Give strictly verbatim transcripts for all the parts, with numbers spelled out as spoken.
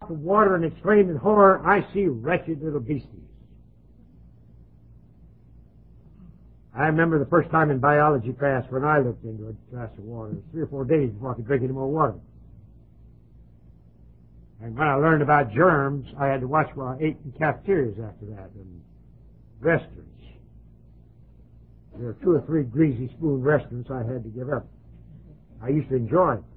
of water and exclaimed in horror, "I see wretched little beasties." I remember the first time in biology class when I looked into a glass of water. It was three or four days before I could drink any more water. And when I learned about germs, I had to watch what I ate in cafeterias after that, and restaurants. There were two or three greasy spoon restaurants I had to give up. I used to enjoy it.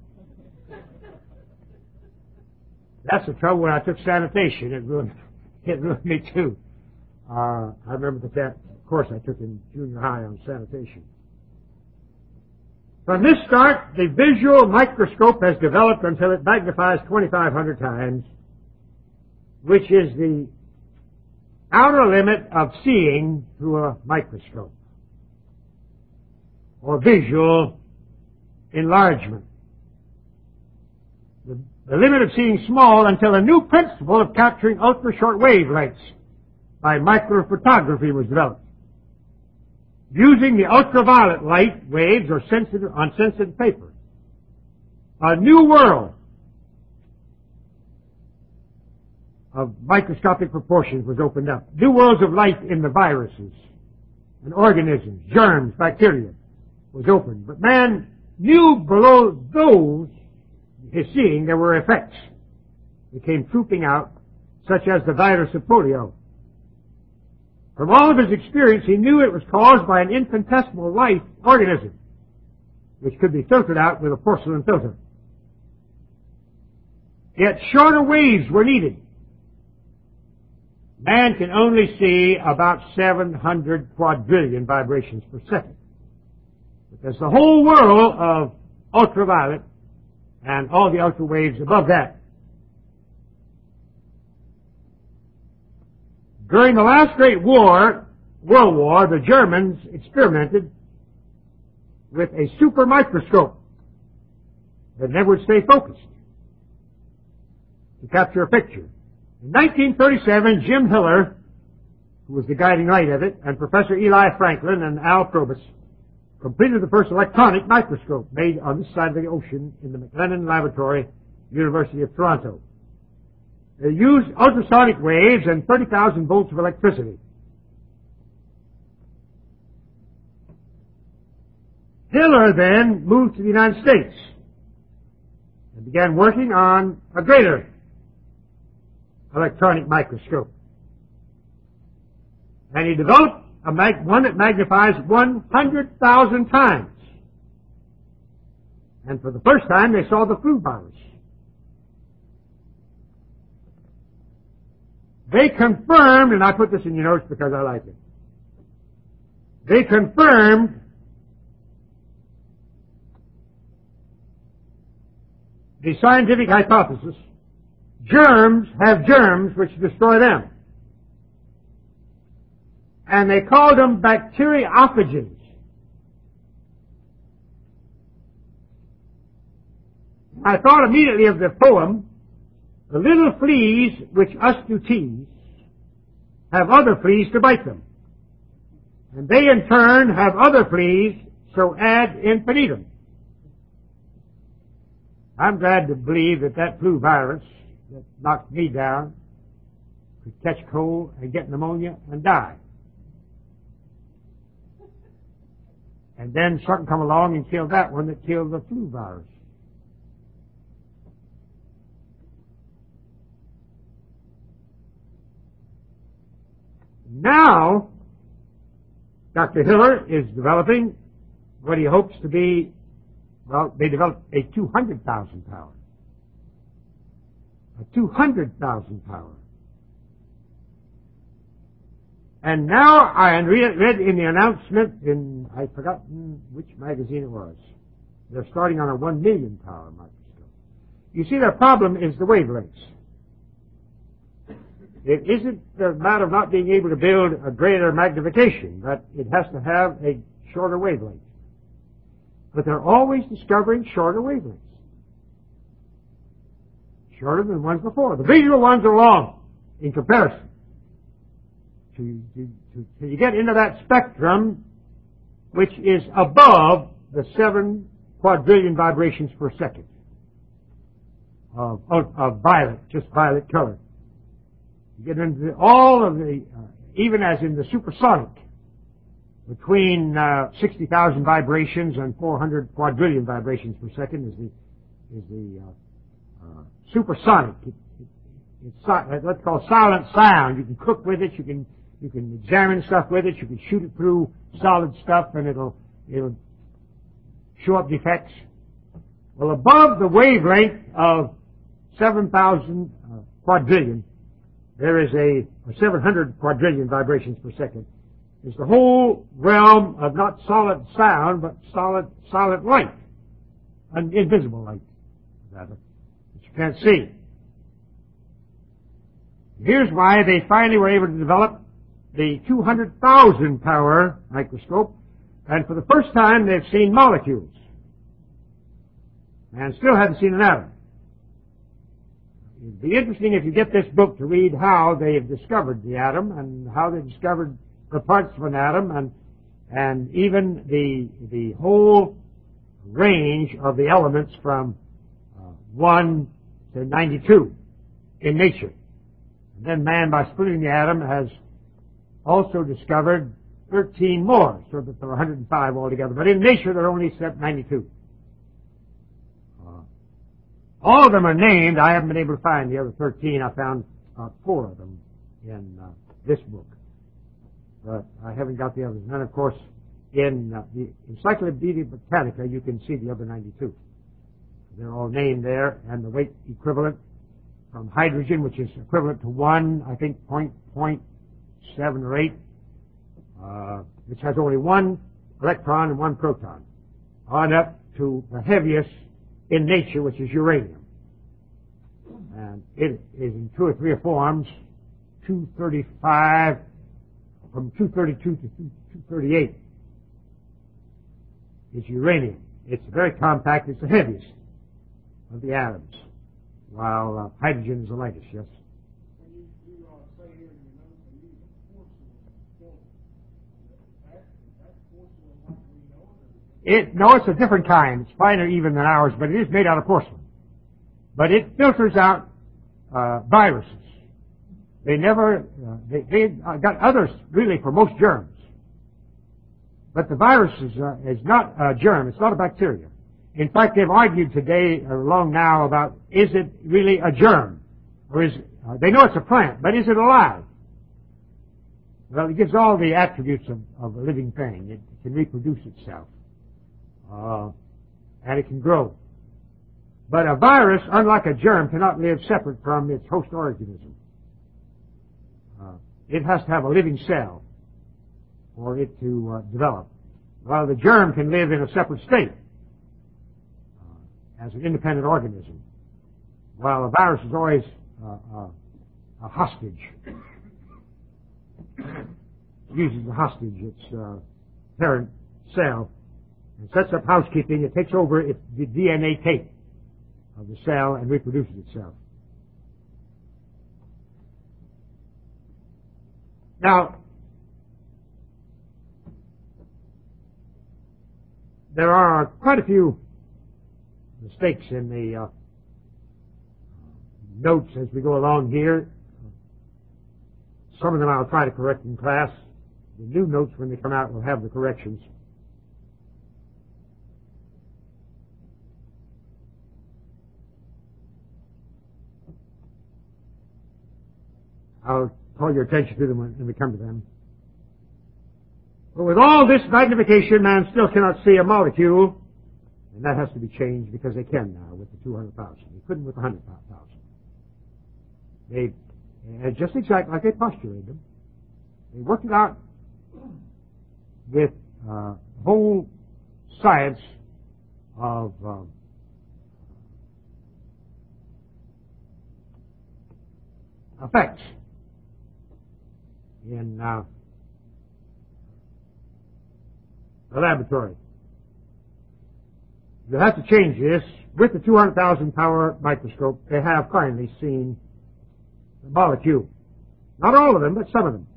That's the trouble when I took sanitation. It ruined, it ruined me too. Uh, I remember the that course I took in junior high on sanitation. From this start, the visual microscope has developed until it magnifies twenty-five hundred times, which is the outer limit of seeing through a microscope, or visual enlargement. The, the limit of seeing small until a new principle of capturing ultra-short wavelengths by microphotography was developed. Using the ultraviolet light waves or sensitive, on sensitive paper, a new world of microscopic proportions was opened up. New worlds of life in the viruses and organisms, germs, bacteria was opened. But man knew below those, his seeing, there were effects that came trooping out, such as the virus of polio. From all of his experience, he knew it was caused by an infinitesimal life organism, which could be filtered out with a porcelain filter. Yet shorter waves were needed. Man can only see about seven hundred quadrillion vibrations per second. But there's the whole world of ultraviolet and all the ultra waves above that. During the last great war, World War, the Germans experimented with a super microscope that never would stay focused to capture a picture. In nineteen thirty-seven, Jim Hiller, who was the guiding light of it, and Professor Eli Franklin and Al Probus completed the first electronic microscope made on this side of the ocean in the McLennan Laboratory, University of Toronto. They used ultrasonic waves and thirty thousand volts of electricity. Hiller then moved to the United States and began working on a greater electronic microscope. And he developed a mag- one that magnifies one hundred thousand times. And for the first time, they saw the flu virus. They confirmed, and I put this in your notes because I like it, they confirmed the scientific hypothesis: germs have germs which destroy them. And they called them bacteriophages. I thought immediately of the poem, "The little fleas which us do tease have other fleas to bite them, and they in turn have other fleas, so ad infinitum." I'm glad to believe that that flu virus that knocked me down could catch cold and get pneumonia and die. And then something come along and killed that one that killed the flu virus. Now, Doctor Hiller is developing what he hopes to be, well, they developed a two hundred thousand power. A two hundred thousand power. And now I read in the announcement in, I've forgotten which magazine it was, they're starting on a one million power microscope. You see, their problem is the wavelengths. It isn't the matter of not being able to build a greater magnification, but it has to have a shorter wavelength. But they're always discovering shorter wavelengths. Shorter than the ones before. The visual ones are long in comparison. So you, you, so you get into that spectrum which is above the seven quadrillion vibrations per second. of, of, of violet, just violet color. You get into the, all of the, uh, even as in the supersonic, between uh, sixty thousand vibrations and four hundred quadrillion vibrations per second is the is the uh, uh, supersonic. It, it, it's what's called silent sound. You can cook with it. You can you can examine stuff with it. You can shoot it through solid stuff, and it'll it'll show up defects. Well, above the wavelength of seven thousand uh, quadrillion, there is a or seven hundred quadrillion vibrations per second. Is the whole realm of not solid sound, but solid solid light, an invisible light, rather, that you can't see. Here's why they finally were able to develop the two hundred thousand power microscope, and for the first time they've seen molecules, and still haven't seen an atom. It'd be interesting if you get this book to read how they have discovered the atom and how they discovered the parts of an atom, and and even the the whole range of the elements from uh, one to ninety-two in nature. And then man, by splitting the atom, has also discovered thirteen more, so that there are one hundred five altogether. But in nature, there are only ninety-two. Uh, all of them are named. I haven't been able to find the other thirteen. I found uh, four of them in uh, this book, but I haven't got the others. And then, of course, in uh, the Encyclopedia Britannica, you can see the other ninety-two. They're all named there, and the weight equivalent from hydrogen, which is equivalent to one, I think, point point seven or eight, uh, which has only one electron and one proton, on up to the heaviest in nature, which is uranium. And it is in two or three forms, two thirty-five, from two thirty-two to two thirty-eight is uranium. It's very compact. It's the heaviest of the atoms, while uh, hydrogen is the lightest, yes? When you, you uh, say here, you know, you use porcelain silver. That, that porcelain like we know it? It, no, it's a different kind. It's finer even than ours, but it is made out of porcelain. But it filters out uh, viruses. They never, uh, they, they uh, got others really for most germs. But the virus is, uh, is not a germ. It's not a bacteria. In fact, they've argued today, or long now, about is it really a germ? Or is, uh, they know it's a plant, but is it alive? Well, it gives all the attributes of, of a living thing. It can reproduce itself. Uh, and it can grow. But a virus, unlike a germ, cannot live separate from its host organism. Uh, it has to have a living cell for it to uh, develop, while the germ can live in a separate state uh, as an independent organism, while a virus is always uh, uh, a hostage. It uses a hostage its uh, parent cell and sets up housekeeping. It takes over its, the D N A tape of the cell and reproduces itself. Now, there are quite a few mistakes in the uh, notes as we go along here. Some of them I'll try to correct in class. The new notes, when they come out, will have the corrections. I'll call your attention to them when we come to them. But with all this magnification, man still cannot see a molecule, and that has to be changed because they can now with the two hundred thousand. They couldn't with the one hundred thousand. They, uh, just exactly like they postulated them, they worked it out with uh, the whole science of uh, effects in uh, the laboratory. You have to change this. With the two hundred thousand power microscope, they have finally seen the molecule. Not all of them, but some of them.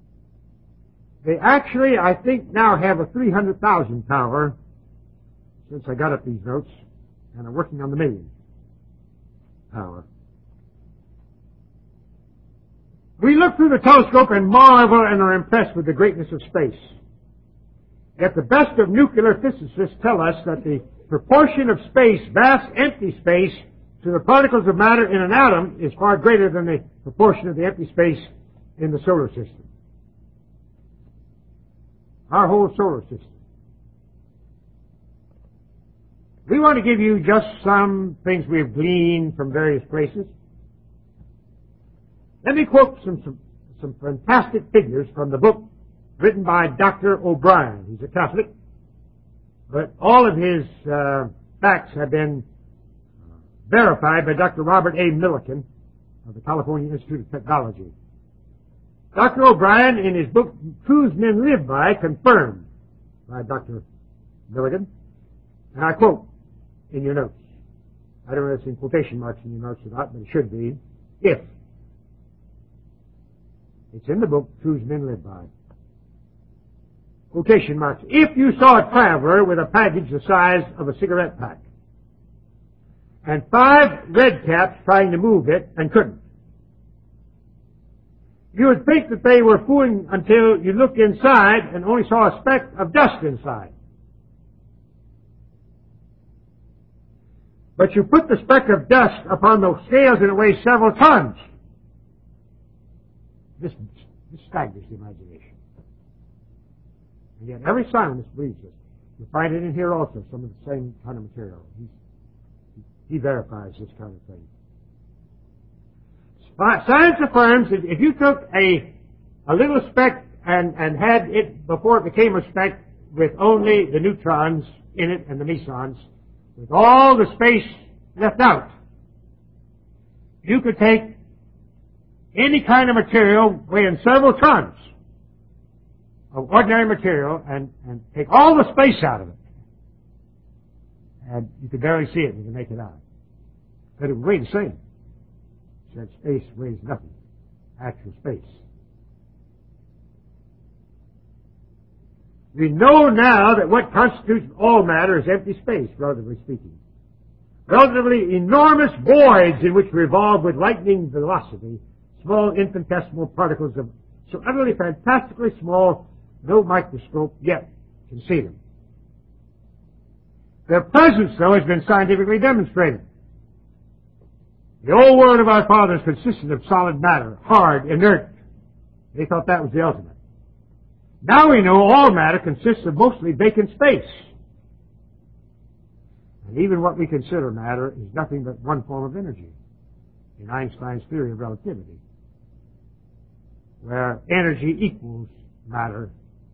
They actually, I think, now have a three hundred thousand power since I got up these notes, and I'm working on the million hour. We look through the telescope and marvel and are impressed with the greatness of space. Yet the best of nuclear physicists tell us that the proportion of space, vast empty space, to the particles of matter in an atom is far greater than the proportion of the empty space in the solar system. Our whole solar system. We want to give you just some things we have gleaned from various places. Let me quote some, some, some fantastic figures from the book written by Doctor O'Brien. He's a Catholic, but all of his uh, facts have been verified by Doctor Robert A. Millikan of the California Institute of Technology. Doctor O'Brien, in his book Truths Men Live By, confirmed by Doctor Millikan, and I quote in your notes. I don't know if it's in quotation marks in your notes or not, but it should be, if. It's in the book Truths Men Live By. Quotation marks. If you saw a traveler with a package the size of a cigarette pack, and five red caps trying to move it and couldn't, you would think that they were fooling until you looked inside and only saw a speck of dust inside. But you put the speck of dust upon those scales and it weighs several tons. This, this staggers the imagination. And yet every scientist believes it. You find it in here also, some of the same kind of material. He's, he verifies this kind of thing. Science affirms that if you took a, a little speck and, and had it, before it became a speck, with only the neutrons in it and the mesons, with all the space left out, you could take any kind of material weighing several tons of ordinary material and, and take all the space out of it. And you could barely see it, you could make it out. But it would weigh the same. That space weighs nothing. Actual space. We know now that what constitutes all matter is empty space, relatively speaking. Relatively enormous voids in which revolve with lightning velocity small infinitesimal particles of so utterly fantastically small, no microscope yet can see them. Their presence, though, has been scientifically demonstrated. The old world of our fathers consisted of solid matter, hard, inert. They thought that was the ultimate. Now we know all matter consists of mostly vacant space. And even what we consider matter is nothing but one form of energy in Einstein's theory of relativity, where energy equals matter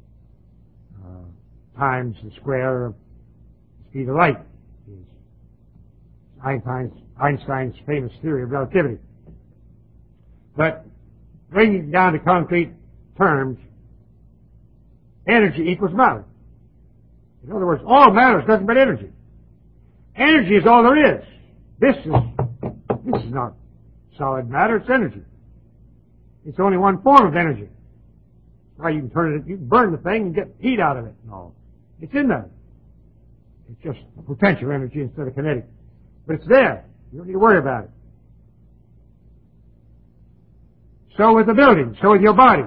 uh, times the square of the speed of light is Einstein's, Einstein's famous theory of relativity. But bringing it down to concrete terms, energy equals matter. In other words, all matter is nothing but energy. Energy is all there is. This is this is not solid matter, it's energy. It's only one form of energy. Why, you can turn it, you can burn the thing and get heat out of it and all. It's in there. It's just potential energy instead of kinetic. But it's there. You don't need to worry about it. So with the building, so with your body.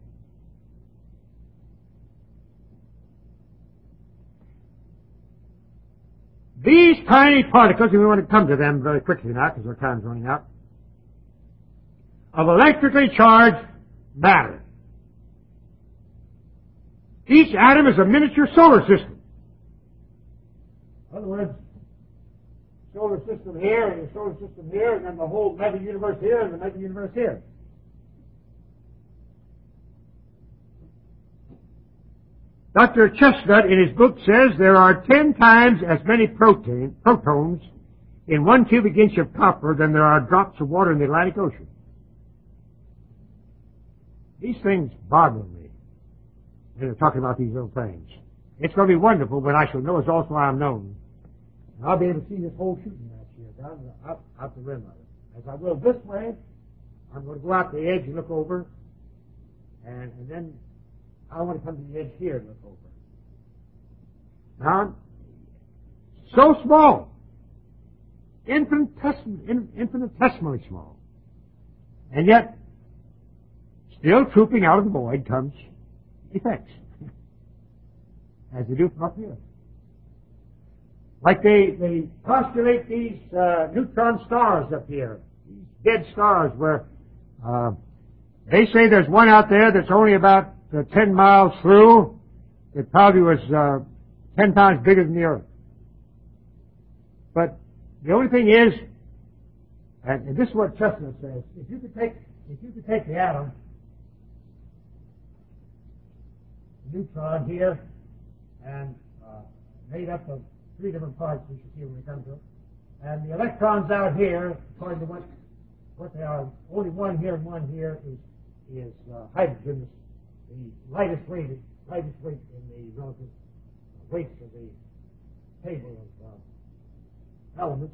These tiny particles, and we want to come to them very quickly now because our time's running out, of electrically charged matter. Each atom is a miniature solar system. In other words, solar system here and the solar system here, and then the whole mega-universe here and the mega-universe here. Doctor Chestnut in his book says there are ten times as many protein, protons in one cubic inch of copper than there are drops of water in the Atlantic Ocean. These things boggle me when they're talking about these little things. It's going to be wonderful when I shall know as also I am known. And I'll be able to see this whole shooting match here, down the, up, up the rim of it. As I will this way, I'm going to go out the edge and look over, and, and then I want to come to the edge here and look over. Now, So small. Infinitesimal, in, infinitesimally small. And yet, still trooping out of the void comes effects. As they do from up here. Like they, they postulate these uh, neutron stars up here. These dead stars where uh, they say there's one out there that's only about uh, ten miles through. It probably was uh, ten times bigger than the Earth. But the only thing is, and, and this is what Chestnut says, if you could take, if you could take the atom, the neutron here, and uh, made up of three different parts, we should see when we come to it, and the electrons out here, according to what what they are, only one here and one here is is uh, hydrogen, the lightest weighted, lightest weight in the relative weights of the table of uh, elements.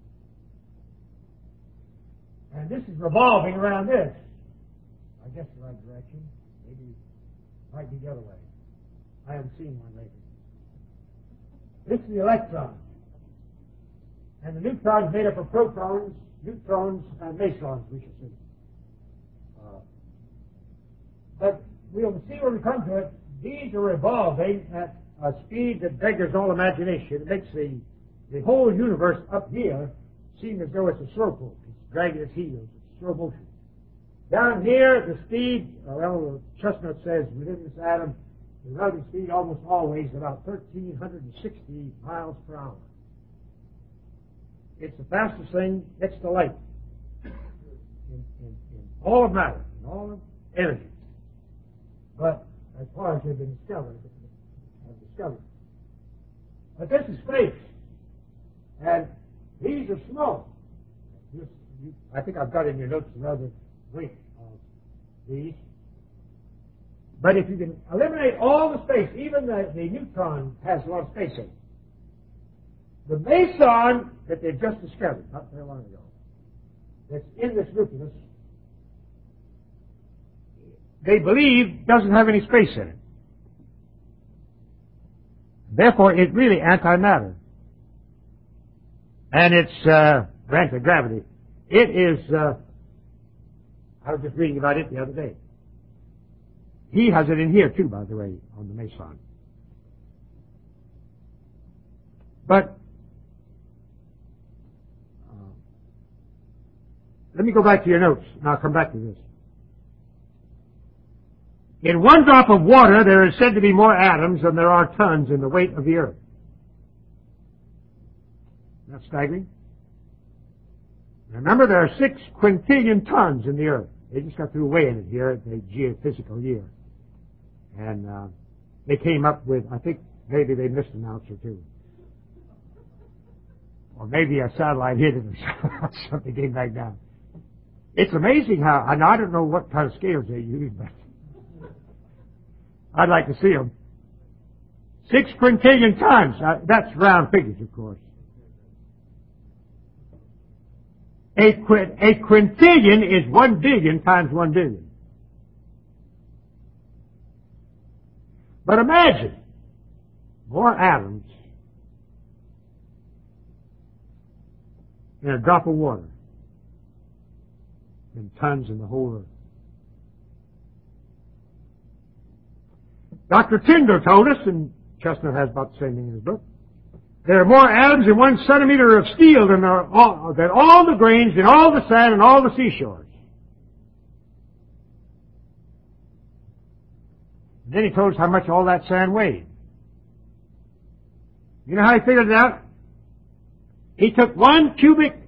And this is revolving around this. I guess the right direction. Maybe it might be the other way. I haven't seen one lately. This is the electron. And the neutron is made up of protons, neutrons, and mesons, we should say. Uh, but we'll see when we come to it, these are revolving at a speed that beggars all imagination. It makes the, the whole universe up here seem as though it's a slowpoke. It's dragging its heels. It's slow motion. Down here, the speed, well, Chestnut says within this atom, the relative speed almost always about one thousand three hundred sixty miles per hour. It's the fastest thing next to light in, in, in all of matter, in all of energy. But as far as they've been discovered, have discovered. But this is space, and these are small. This, you, I think I've got in your notes another weight of these. But if you can eliminate all the space, even the, the neutron has a lot of space in it. The meson that they've just discovered, not very long ago, that's in this nucleus, they believe doesn't have any space in it. Therefore, it's really antimatter. And it's uh, anti-gravity. It is, uh, I was just reading about it the other day. He has it in here too, by the way, on the meson. But uh, let me go back to your notes, and I'll come back to this. In one drop of water, there is said to be more atoms than there are tons in the weight of the earth. That's staggering. Remember, there are six quintillion tons in the earth. They just got through weighing it here at the geophysical year. And uh, they came up with, I think maybe they missed an ounce or two. Or maybe a satellite hit it or something came back down. It's amazing how, and I don't know what kind of scales they use, but I'd like to see them. Six quintillion tons. Uh, that's round figures, of course. A, quint, a quintillion is one billion times one billion. But imagine more atoms in a drop of water than tons in the whole earth. Doctor Tyndall told us, and Chestnut has about the same thing in his book, there are more atoms in one centimeter of steel than, there are all, than all the grains in all the sand and all the seashores. And then he told us how much all that sand weighed. You know how he figured it out? He took one cubic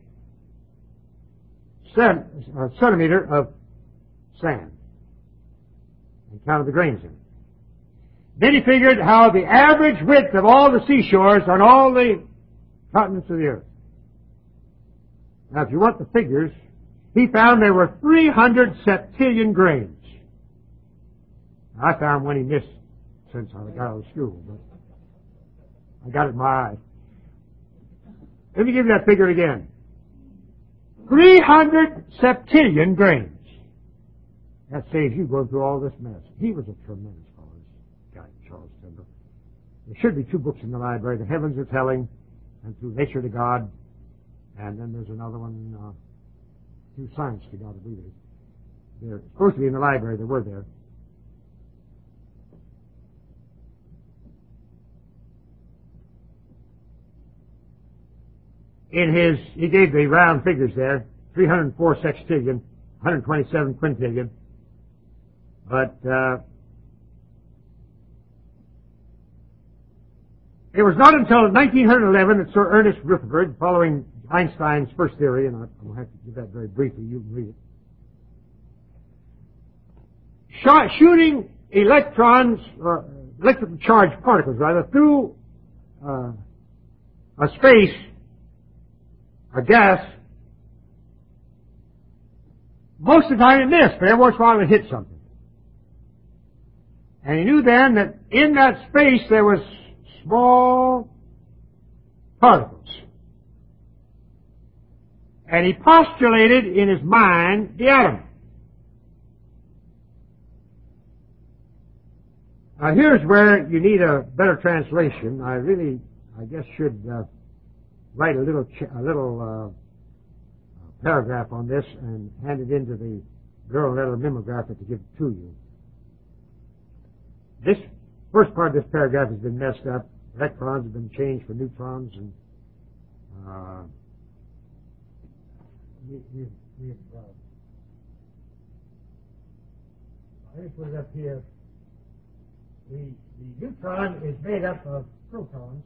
cent, uh, centimeter of sand and counted the grains in it. Then he figured how the average width of all the seashores on all the continents of the earth. Now, if you want the figures, he found there were three hundred septillion grains. Now, I found one he missed since I got out of school, but I got it in my eye. Let me give you that figure again. three hundred septillion grains. That saves you going through all this mess. He was a tremendous fellow, this guy, Charles Tyndall. There should be two books in the library. The Heavens are Telling and through nature to God, and then there's another one uh, through science to God, I believe it is. They're supposed to be in the library. They were there. In his, he gave the round figures there, three hundred four sextillion, one hundred twenty-seven quintillion, but uh, it was not until nineteen eleven that Sir Ernest Rutherford, following Einstein's first theory, and I'm going to have to give that very briefly, you can read it, shot, shooting electrons, or electrically charged particles, rather, through uh, a space, a gas, most of the time it missed, but every once in a while it hit something. And he knew then that in that space there was small particles. And he postulated in his mind the atom. Now here's where you need a better translation. I really, I guess, should uh, write a little, ch- a little uh, paragraph on this and hand it in to the girl that'll mimeograph it to give it to you. This first part of this paragraph has been messed up. Electrons have been changed for neutrons, and uh, we, we, we, uh, let me put it up here. The, the neutron is made up of protons.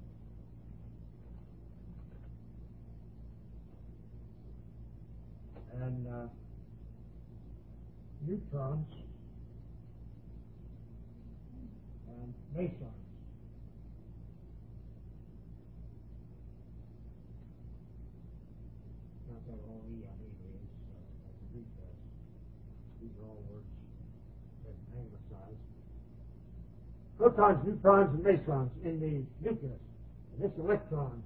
And uh, neutrons and mesons. Not that all E on E is, uh, like the Greek does. These are all words that anglicized. Protons, neutrons, and mesons in the nucleus. And this electron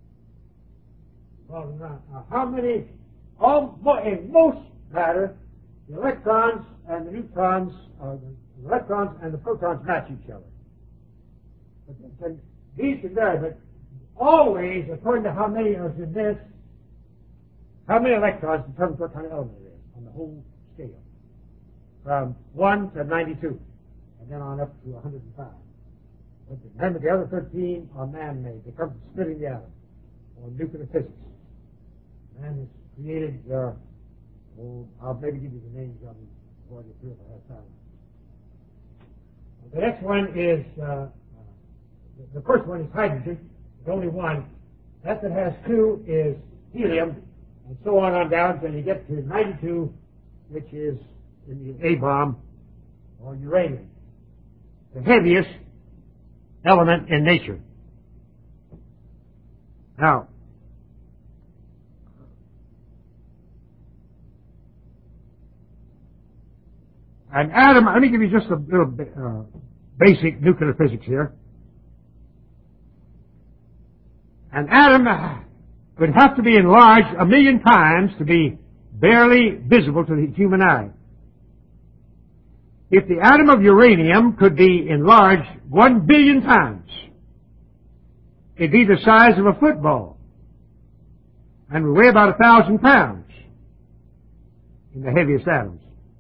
falls around. Now, how many? All, in most matter, the electrons and the neutrons, uh, the electrons and the protons match each other. But then, these can vary, but always, according to how many are in this, how many electrons determines what kind of element it is on the whole scale. From one to ninety-two, and then on up to one hundred five. But remember, the other thirteen are man-made. They come from splitting the atom, or nuclear physics. Man has created, uh, oh, I'll maybe give you the names of them before I get through if I have time. The next one is, uh, uh, the first one is hydrogen, the only one. That that has two is helium, and so on on down until you get to ninety-two, which is in the A-bomb, or uranium, the heaviest element in nature. Now, an atom, let me give you just a little uh, basic nuclear physics here. An atom would have to be enlarged a million times to be barely visible to the human eye. If the atom of uranium could be enlarged one billion times, it'd be the size of a football and would weigh about a thousand pounds in the heaviest atoms.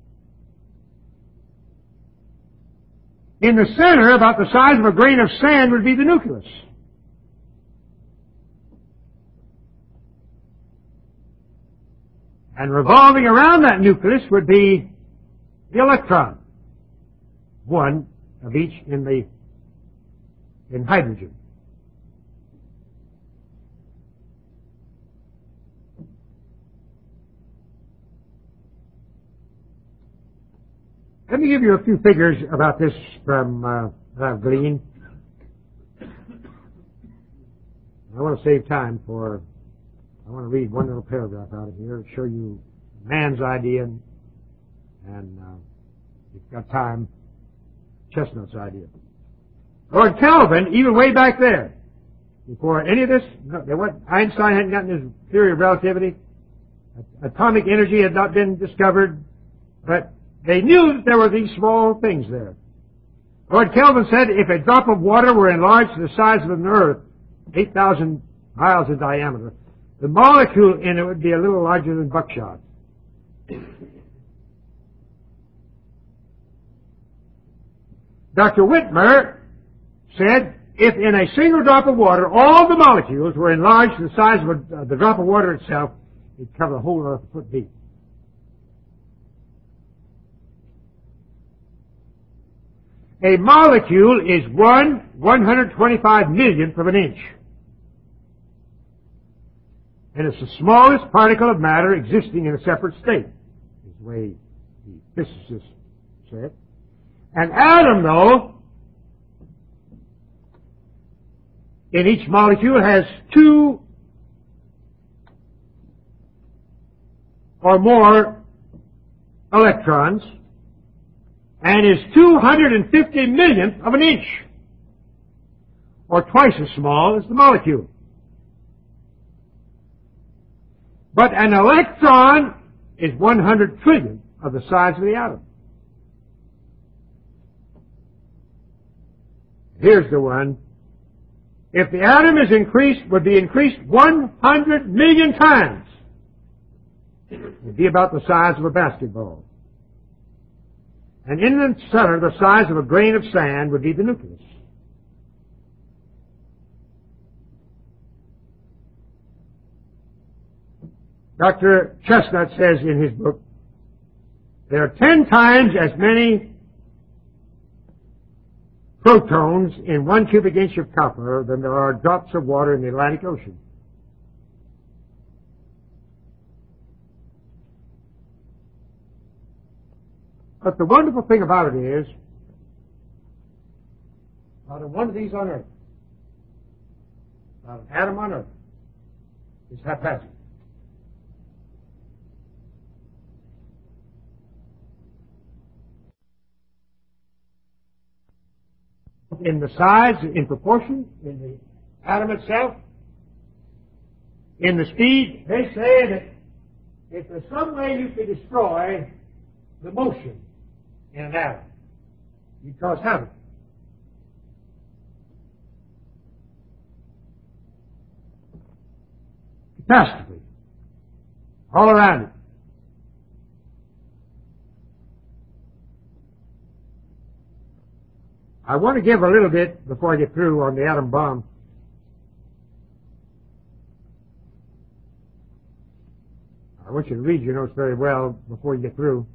In the center, about the size of a grain of sand, would be the nucleus. And revolving around that nucleus would be the electron, one of each in the in hydrogen. Let me give you a few figures about this from uh, that I've gleaned. I want to save time for, I want to read one little paragraph out of here to show you man's idea and, and uh, if you've got time, Chestnut's idea. Lord Kelvin, even way back there, before any of this, no, there was, Einstein hadn't gotten his theory of relativity, atomic energy had not been discovered, but they knew that there were these small things there. Lord Kelvin said if a drop of water were enlarged to the size of an earth, eight thousand miles in diameter. The molecule in it would be a little larger than buckshot. Doctor Whitmer said, if in a single drop of water all the molecules were enlarged to the size of a, uh, the drop of water itself, it'd cover the whole earth a foot deep. A molecule is one one hundred twenty-five millionth of an inch. And it's the smallest particle of matter existing in a separate state, is the way the physicists say it. An atom, though, in each molecule has two or more electrons and is two hundred fifty millionth of an inch, or twice as small as the molecule. But an electron is one hundred trillionth of the size of the atom. Here's the one. If the atom is increased, would be increased one hundred million times, it would be about the size of a basketball. And in the center, the size of a grain of sand would be the nucleus. Doctor Chestnut says in his book, there are ten times as many protons in one cubic inch of copper than there are drops of water in the Atlantic Ocean. But the wonderful thing about it is, not a one of these on Earth, not an atom on Earth, is haphazard. In the size, in proportion, in the atom itself, in the speed, they say that if there's some way you could destroy the motion in an atom, you'd cause havoc. Catastrophe. All around it. I want to give a little bit, before I get through, on the atom bomb. I want you to read your notes very well before you get through.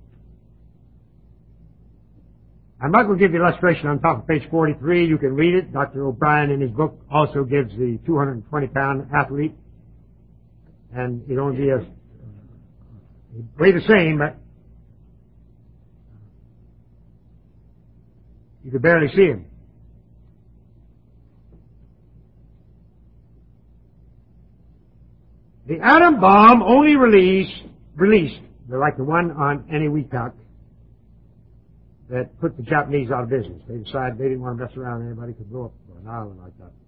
I'm not going to give the illustration on top of page forty-three. You can read it. Doctor O'Brien in his book also gives the two hundred twenty pound athlete. And it'd only be a, weigh the same, but you could barely see him. The atom bomb only released, released, like the one on Eniwetok, that put the Japanese out of business. They decided they didn't want to mess around. Anybody could blow up an island like that.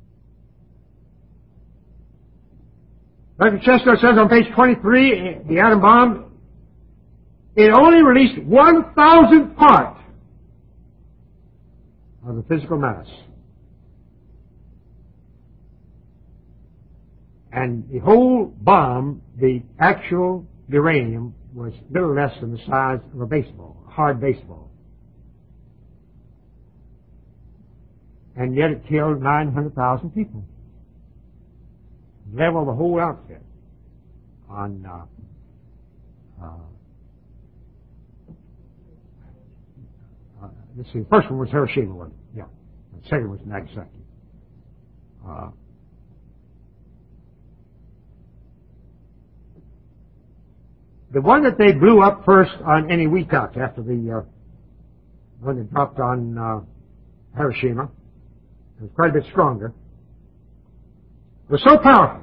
Doctor Chestnut says on page twenty-three, the atom bomb, it only released one thousandth part of the physical mass. And the whole bomb, the actual uranium, was little less than the size of a baseball, a hard baseball. And yet it killed nine hundred thousand people. Leveled the whole outfit on, uh, uh, uh, let's see, the first one was Hiroshima, wasn't it? Yeah. The second was Nagasaki. Uh, the one that they blew up first on Eniwetok after the uh, one that dropped on uh, Hiroshima, it was quite a bit stronger, was so powerful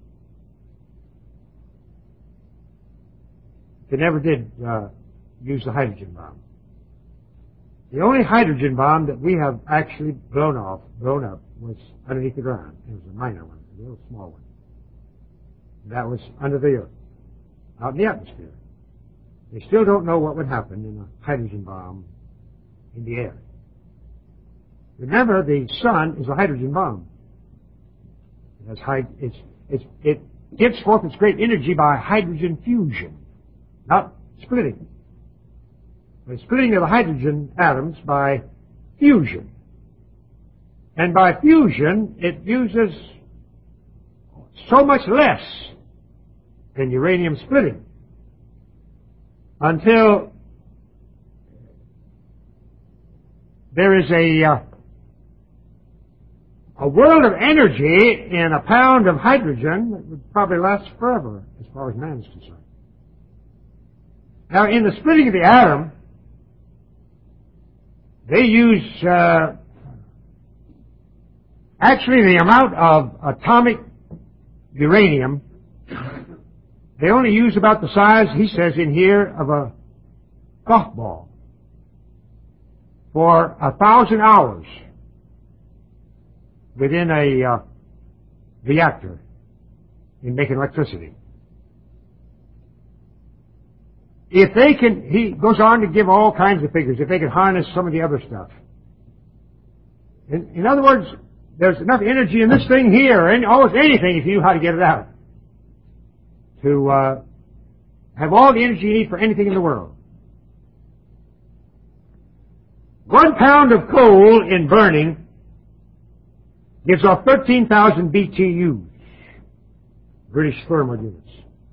they never did uh, use the hydrogen bomb. The only hydrogen bomb that we have actually blown off, blown up, was underneath the ground. It was a minor one, a little small one. That was under the earth, out in the atmosphere. They still don't know what would happen in a hydrogen bomb in the air. Remember, the sun is a hydrogen bomb. It has high, it's, it's, it gives forth its great energy by hydrogen fusion, not splitting. The splitting of the hydrogen atoms by fusion. And by fusion, it uses so much less than uranium splitting until there is a uh, a world of energy in a pound of hydrogen that would probably last forever as far as man is concerned. Now, in the splitting of the atom, they use uh, actually the amount of atomic uranium. They only use about the size, he says in here, of a golf ball for a thousand hours within a uh, reactor in making electricity. If they can, he goes on to give all kinds of figures, if they can harness some of the other stuff. In, in other words, there's enough energy in this thing here, and almost anything if you knew how to get it out, to uh, have all the energy you need for anything in the world. One pound of coal in burning gives off thirteen thousand B T Us, British thermal units.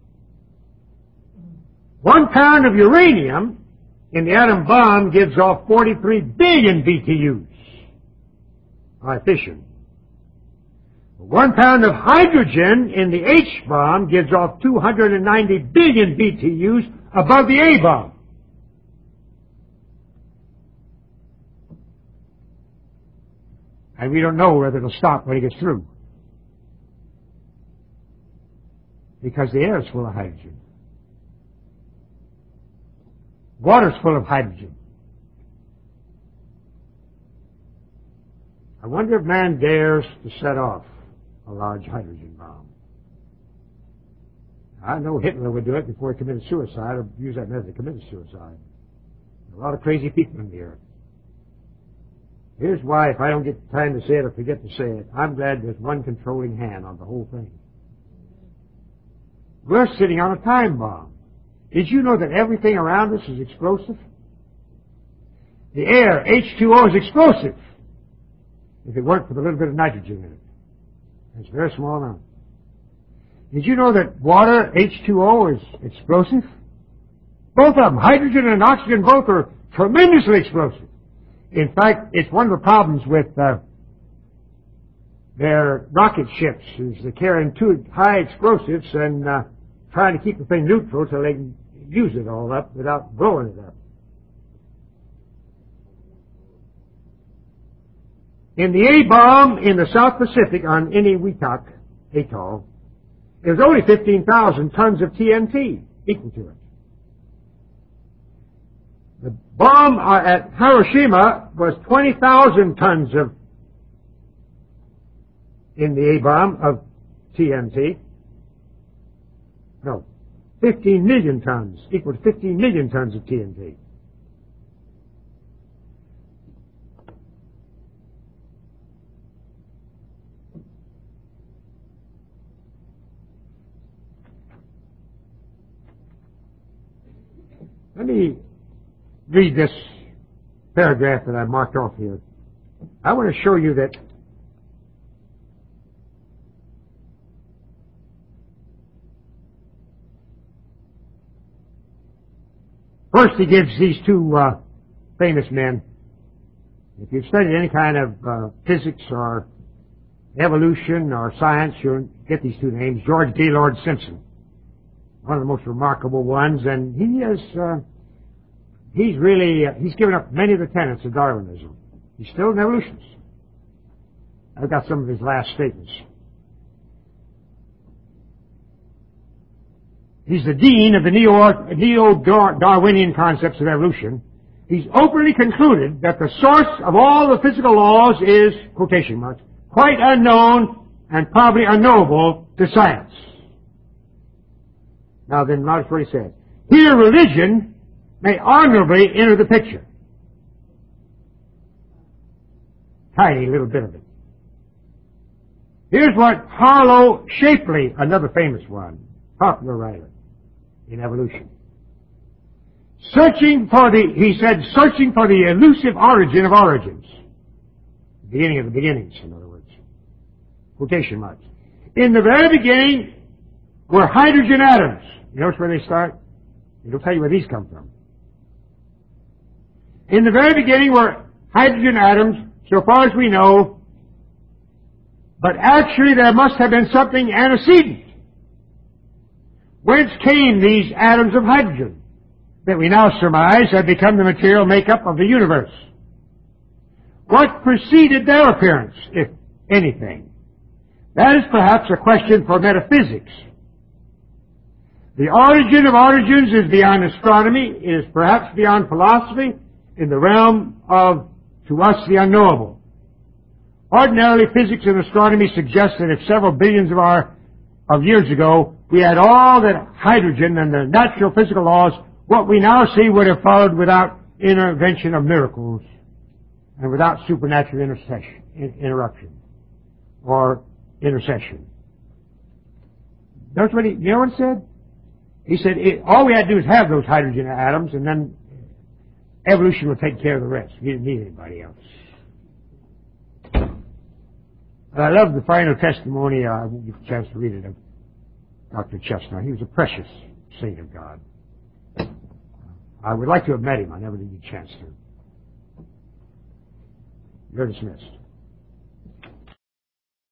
One pound of uranium in the atom bomb gives off forty-three billion B T Us, by fission. One pound of hydrogen in the H bomb gives off two hundred ninety billion B T Us above the A bomb. And we don't know whether it'll stop when it gets through, because the air is full of hydrogen. Water's full of hydrogen. I wonder if man dares to set off a large hydrogen bomb. I know Hitler would do it before he committed suicide, or use that method to commit suicide. There are a lot of crazy people in the earth. Here's why, if I don't get time to say it or forget to say it, I'm glad there's one controlling hand on the whole thing. We're sitting on a time bomb. Did you know that everything around us is explosive? The air, H two O, is explosive if it weren't for the little bit of nitrogen in it. It's a very small amount. Did you know that water, H two O, is explosive? Both of them, hydrogen and oxygen, both are tremendously explosive. In fact, it's one of the problems with uh, their rocket ships, is they're carrying too high explosives and uh, trying to keep the thing neutral so they can use it all up without blowing it up. In the A-bomb in the South Pacific on Eniwetok Atoll, there's only fifteen thousand tons of T N T equal to it. The bomb at Hiroshima was twenty thousand tons of, in the A-bomb, of T N T. No, fifteen million tons, equal to fifteen million tons of T N T. Let me read this paragraph that I marked off here. I want to show you that first he gives these two uh, famous men. If you've studied any kind of uh, physics or evolution or science, you'll get these two names. George Gaylord Simpson, one of the most remarkable ones, and he is uh, he's really uh, he's given up many of the tenets of Darwinism. He's still an evolutionist. I've got some of his last statements. He's the dean of the neo-Darwinian concepts of evolution. He's openly concluded that the source of all the physical laws is, quotation marks, quite unknown and probably unknowable to science. Now then, notice what he says. Here religion may honorably enter the picture. Tiny little bit of it. Here's what Harlow Shapley, another famous one, popular writer in evolution. Searching for the, he said, searching for the elusive origin of origins. Beginning of the beginnings, in other words. Quotation marks. In the very beginning were hydrogen atoms. You notice where they start? It'll tell you where these come from. In the very beginning were hydrogen atoms, so far as we know, but actually there must have been something antecedent. Whence came these atoms of hydrogen that we now surmise have become the material makeup of the universe? What preceded their appearance, if anything? That is perhaps a question for metaphysics. The origin of origins is beyond astronomy. It is perhaps beyond philosophy, in the realm of, to us, the unknowable. Ordinarily, physics and astronomy suggest that if several billions of our of years ago we had all that hydrogen and the natural physical laws, what we now see would have followed without intervention of miracles and without supernatural intercession, interruption or intercession. Notice what he, you know what he said? He said, it, all we had to do is have those hydrogen atoms, and then evolution would take care of the rest. We didn't need anybody else. And I love the final testimony, uh, I won't get a chance to read it, of Doctor Chestnut. He was a precious saint of God. I would like to have met him. I never did get a chance to. You're dismissed.